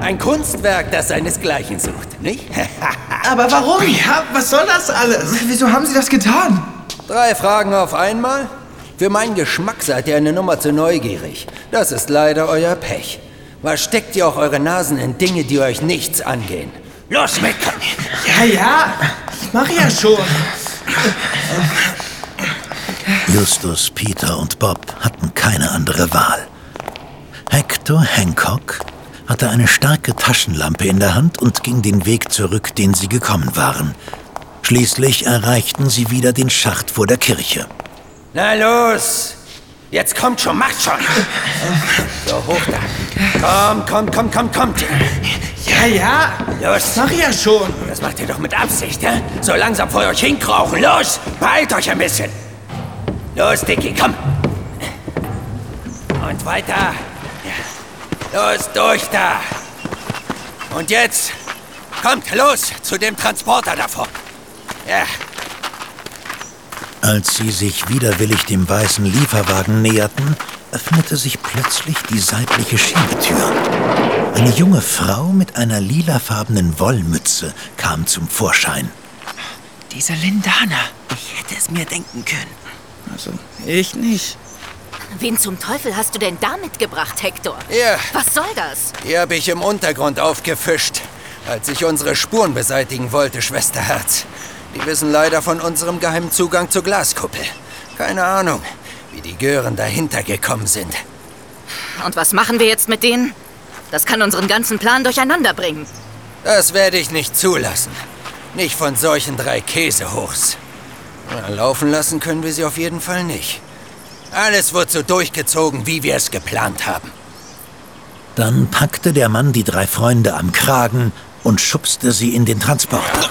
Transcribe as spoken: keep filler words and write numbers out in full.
Ein Kunstwerk, das seinesgleichen sucht, nicht? Aber warum? Ja, was soll das alles? Wieso haben Sie das getan? Drei Fragen auf einmal? Für meinen Geschmack seid ihr eine Nummer zu neugierig. Das ist leider euer Pech. Was steckt ihr auch eure Nasen in Dinge, die euch nichts angehen? Los, mitkommen! Ja, ja, ich mache ja schon. Justus, Peter und Bob hatten keine andere Wahl. Hector Hancock hatte eine starke Taschenlampe in der Hand und ging den Weg zurück, den sie gekommen waren. Schließlich erreichten sie wieder den Schacht vor der Kirche. Na los! Jetzt kommt schon, macht schon! So, hoch da! Kommt, kommt, kommt, kommt, kommt! Ja, ja, Los! mach ja schon. Das macht ihr doch mit Absicht, ne? So langsam vor euch hinkrauchen. Los! Beeilt euch ein bisschen! Los, Dicky, komm! Und weiter! Los, durch da! Und jetzt! Kommt, los! Zu dem Transporter davor! Ja! Als sie sich widerwillig dem weißen Lieferwagen näherten, öffnete sich plötzlich die seitliche Schiebetür. Eine junge Frau mit einer lilafarbenen Wollmütze kam zum Vorschein. Diese Lindana. Ich hätte es mir denken können. Also, ich nicht. Wen zum Teufel hast du denn da mitgebracht, Hector? Ja. Was soll das? Die habe ich im Untergrund aufgefischt, als ich unsere Spuren beseitigen wollte, Schwesterherz. Die wissen leider von unserem geheimen Zugang zur Glaskuppel. Keine Ahnung, wie die Gören dahinter gekommen sind. Und was machen wir jetzt mit denen? Das kann unseren ganzen Plan durcheinander bringen. Das werde ich nicht zulassen. Nicht von solchen drei Käsehochs. Na, laufen lassen können wir sie auf jeden Fall nicht. Alles wird so durchgezogen, wie wir es geplant haben. Dann packte der Mann die drei Freunde am Kragen und schubste sie in den Transporter.